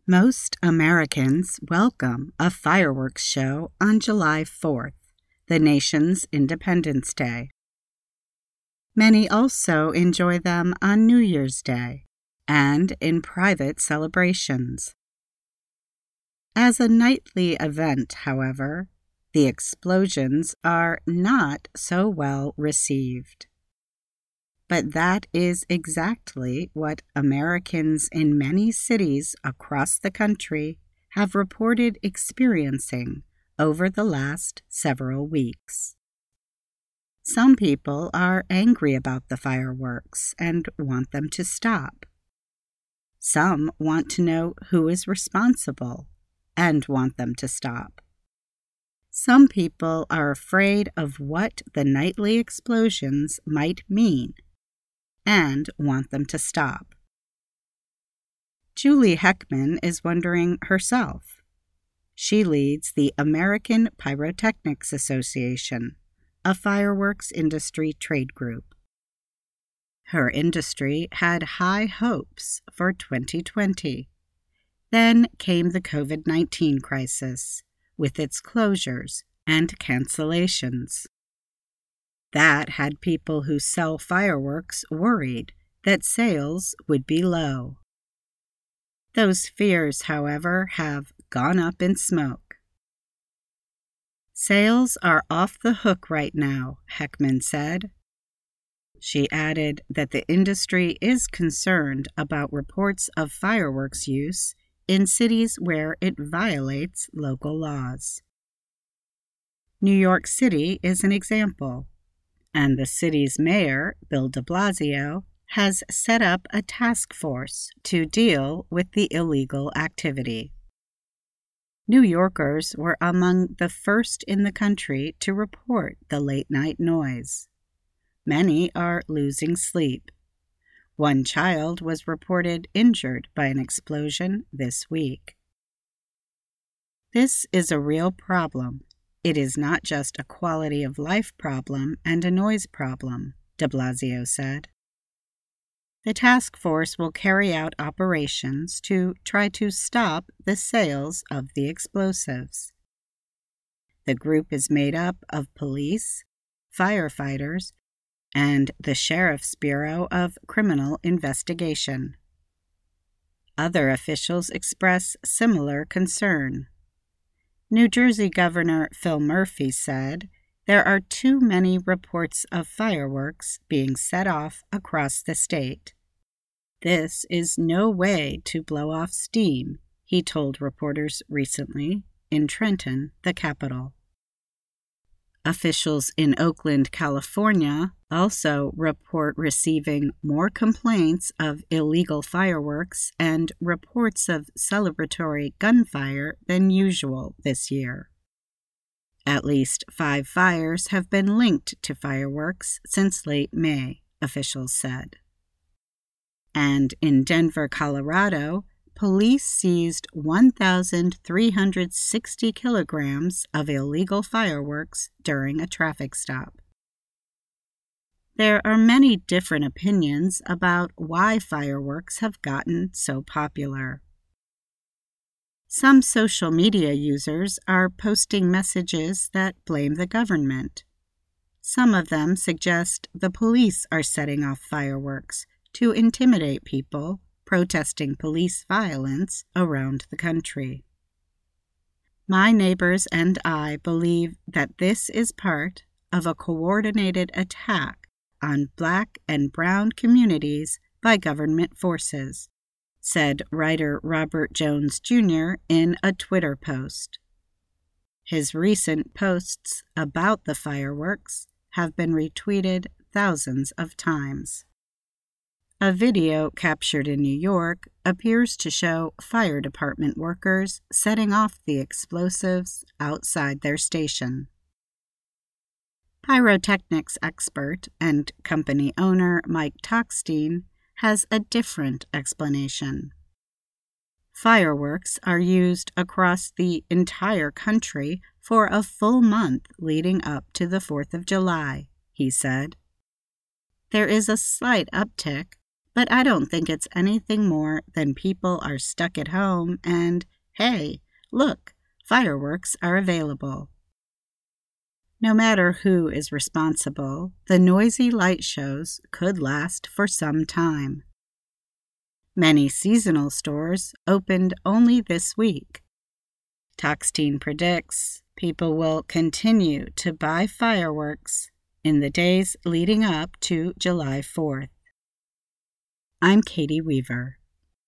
Most Americans welcome a fireworks show on July 4th, the nation's Independence Day. Many also enjoy them on New Year's Day and in private celebrations. As a nightly event, however, the explosions are not so well received. But that is exactly what Americans in many cities across the country have reported experiencing over the last several weeks. Some people are angry about the fireworks and want them to stop. Some want to know who is responsible and want them to stop. Some people are afraid of what the nightly explosions might mean and want them to stop. Julie Heckman is wondering herself. She leads the American Pyrotechnics Association, a fireworks industry trade group. Her industry had high hopes for 2020. Then came the COVID-19 crisis, with its closures and cancellations. That had people who sell fireworks worried that sales would be low. Those fears, however, have gone up in smoke. Sales are off the hook right now, Heckman said. She added that the industry is concerned about reports of fireworks use in cities where it violates local laws. New York City is an example. And the city's mayor, Bill de Blasio, has set up a task force to deal with the illegal activity. New Yorkers were among the first in the country to report the late-night noise. Many are losing sleep. One child was reported injured by an explosion this week. This is a real problem. It is not just a quality of life problem and a noise problem, de Blasio said. The task force will carry out operations to try to stop the sales of the explosives. The group is made up of police, firefighters, and the Sheriff's Bureau of Criminal Investigation. Other officials express similar concern. New Jersey Governor Phil Murphy said, "There are too many reports of fireworks being set off across the state. This is no way to blow off steam," he told reporters recently in Trenton, the capital. Officials in Oakland, California, also report receiving more complaints of illegal fireworks and reports of celebratory gunfire than usual this year. At least 5 fires have been linked to fireworks since late May, officials said. And in Denver, Colorado, police seized 1,360 kilograms of illegal fireworks during a traffic stop. There are many different opinions about why fireworks have gotten so popular. Some social media users are posting messages that blame the government. Some of them suggest the police are setting off fireworks to intimidate people protesting police violence around the country. My neighbors and I believe that this is part of a coordinated attack on Black and brown communities by government forces, said writer Robert Jones Jr. in a Twitter post. His recent posts about the fireworks have been retweeted thousands of times. A video captured in New York appears to show fire department workers setting off the explosives outside their station. Pyrotechnics expert and company owner Mike Tockstein has a different explanation. Fireworks are used across the entire country for a full month leading up to the 4th of July, he said. There is a slight uptick, but I don't think it's anything more than people are stuck at home and, hey, look, fireworks are available. No matter who is responsible, the noisy light shows could last for some time. Many seasonal stores opened only this week. Toxteen predicts people will continue to buy fireworks in the days leading up to July 4th. I'm Katie Weaver.